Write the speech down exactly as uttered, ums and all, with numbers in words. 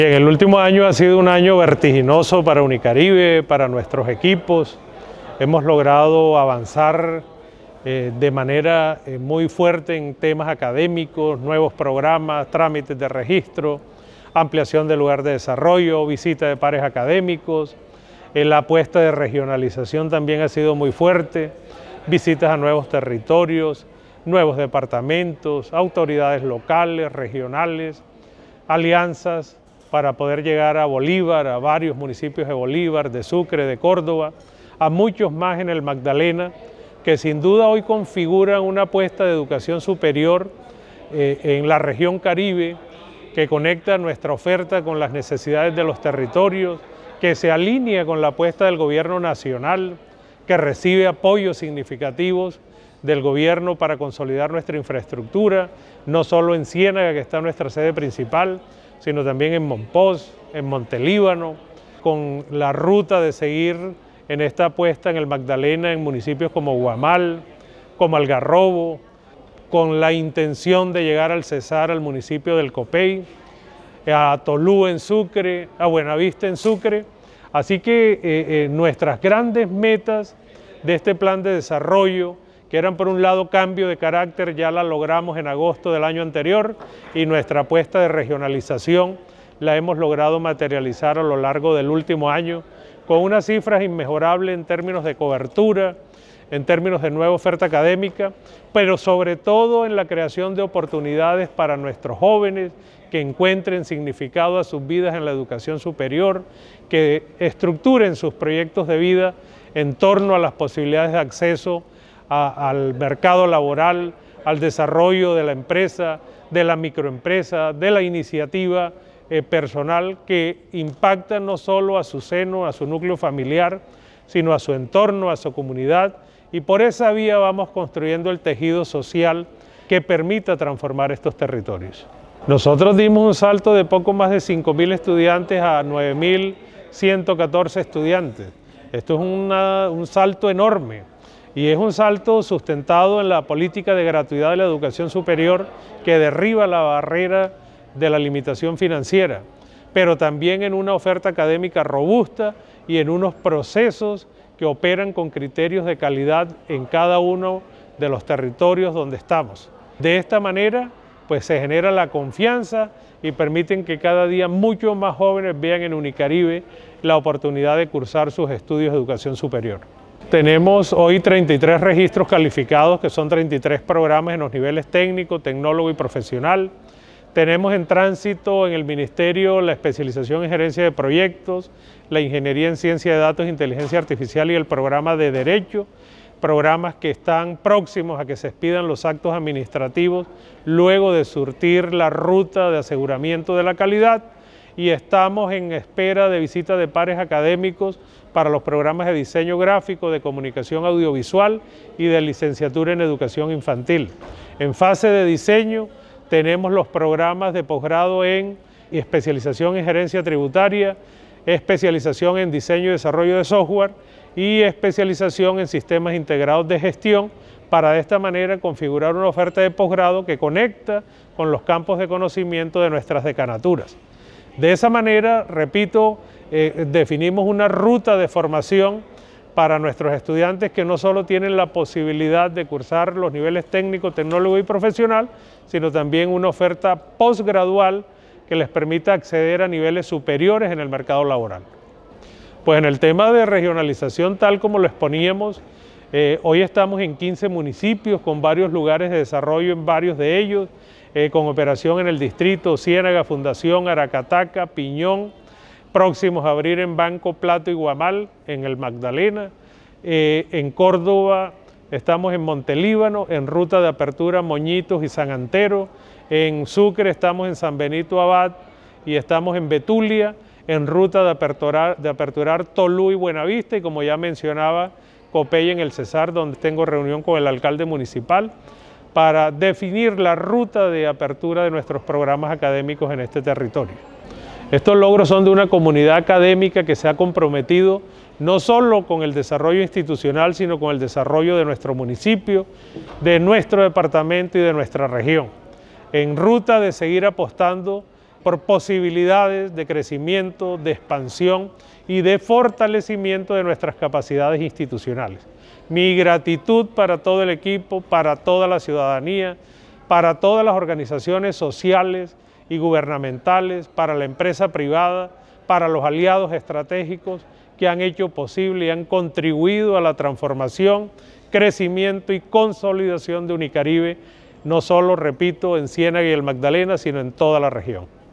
En el último año ha sido un año vertiginoso para Unicaribe, para nuestros equipos. Hemos logrado avanzar eh, de manera eh, muy fuerte en temas académicos, nuevos programas, trámites de registro, ampliación del lugar de desarrollo, visita de pares académicos. Eh, la apuesta de regionalización también ha sido muy fuerte, visitas a nuevos territorios, nuevos departamentos, autoridades locales, regionales, alianzas para poder llegar a Bolívar, a varios municipios de Bolívar, de Sucre, de Córdoba, a muchos más en el Magdalena, que sin duda hoy configuran una apuesta de educación superior eh, en la región Caribe, que conecta nuestra oferta con las necesidades de los territorios, que se alinea con la apuesta del gobierno nacional, que recibe apoyos significativos del gobierno para consolidar nuestra infraestructura, no solo en Ciénaga, que está nuestra sede principal, sino también en Monpós, en Montelíbano, con la ruta de seguir en esta apuesta en el Magdalena, en municipios como Guamal, como Algarrobo, con la intención de llegar al Cesar, al municipio del Copey, a Tolú en Sucre, a Buenavista en Sucre. Así que eh, eh, nuestras grandes metas de este plan de desarrollo, que eran por un lado cambio de carácter, ya la logramos en agosto del año anterior, y nuestra apuesta de regionalización la hemos logrado materializar a lo largo del último año, con unas cifras inmejorables en términos de cobertura, en términos de nueva oferta académica, pero sobre todo en la creación de oportunidades para nuestros jóvenes que encuentren significado a sus vidas en la educación superior, que estructuren sus proyectos de vida en torno a las posibilidades de acceso a, al mercado laboral, al desarrollo de la empresa, de la microempresa, de la iniciativa eh, personal que impacta no solo a su seno, a su núcleo familiar, sino a su entorno, a su comunidad, y por esa vía vamos construyendo el tejido social que permita transformar estos territorios. Nosotros dimos un salto de poco más de cinco mil estudiantes a nueve mil ciento catorce estudiantes. Esto es una, un salto enorme y es un salto sustentado en la política de gratuidad de la educación superior que derriba la barrera de la limitación financiera, pero también en una oferta académica robusta y en unos procesos que operan con criterios de calidad en cada uno de los territorios donde estamos. De esta manera, pues se genera la confianza y permiten que cada día muchos más jóvenes vean en Unicaribe la oportunidad de cursar sus estudios de educación superior. Tenemos hoy treinta y tres registros calificados, que son treinta y tres programas en los niveles técnico, tecnólogo y profesional. Tenemos en tránsito en el Ministerio la especialización en gerencia de proyectos, la ingeniería en ciencia de datos e inteligencia artificial y el programa de Derecho, programas que están próximos a que se expidan los actos administrativos luego de surtir la ruta de aseguramiento de la calidad, y estamos en espera de visita de pares académicos para los programas de diseño gráfico, de comunicación audiovisual y de licenciatura en educación infantil. En fase de diseño tenemos los programas de posgrado en especialización en gerencia tributaria, especialización en diseño y desarrollo de software y especialización en sistemas integrados de gestión, para de esta manera configurar una oferta de posgrado que conecta con los campos de conocimiento de nuestras decanaturas. De esa manera, repito, eh, definimos una ruta de formación para nuestros estudiantes que no solo tienen la posibilidad de cursar los niveles técnico, tecnólogo y profesional, sino también una oferta posgradual que les permita acceder a niveles superiores en el mercado laboral. Pues en el tema de regionalización, tal como lo exponíamos, eh, hoy estamos en quince municipios con varios lugares de desarrollo en varios de ellos, eh, con operación en el distrito Ciénaga, Fundación, Aracataca, Piñón, próximos a abrir en Banco, Plato y Guamal, en el Magdalena. Eh, en Córdoba estamos en Montelíbano, en ruta de apertura Moñitos y San Antero. En Sucre estamos en San Benito Abad y estamos en Betulia, en ruta de aperturar, de aperturar Tolú y Buenavista, y como ya mencionaba, Copey en el Cesar, donde tengo reunión con el alcalde municipal para definir la ruta de apertura de nuestros programas académicos en este territorio. Estos logros son de una comunidad académica que se ha comprometido no solo con el desarrollo institucional, sino con el desarrollo de nuestro municipio, de nuestro departamento y de nuestra región, en ruta de seguir apostando por posibilidades de crecimiento, de expansión y de fortalecimiento de nuestras capacidades institucionales. Mi gratitud para todo el equipo, para toda la ciudadanía, para todas las organizaciones sociales y gubernamentales, para la empresa privada, para los aliados estratégicos que han hecho posible y han contribuido a la transformación, crecimiento y consolidación de Unicaribe, no solo, repito, en Ciénaga y el Magdalena, sino en toda la región.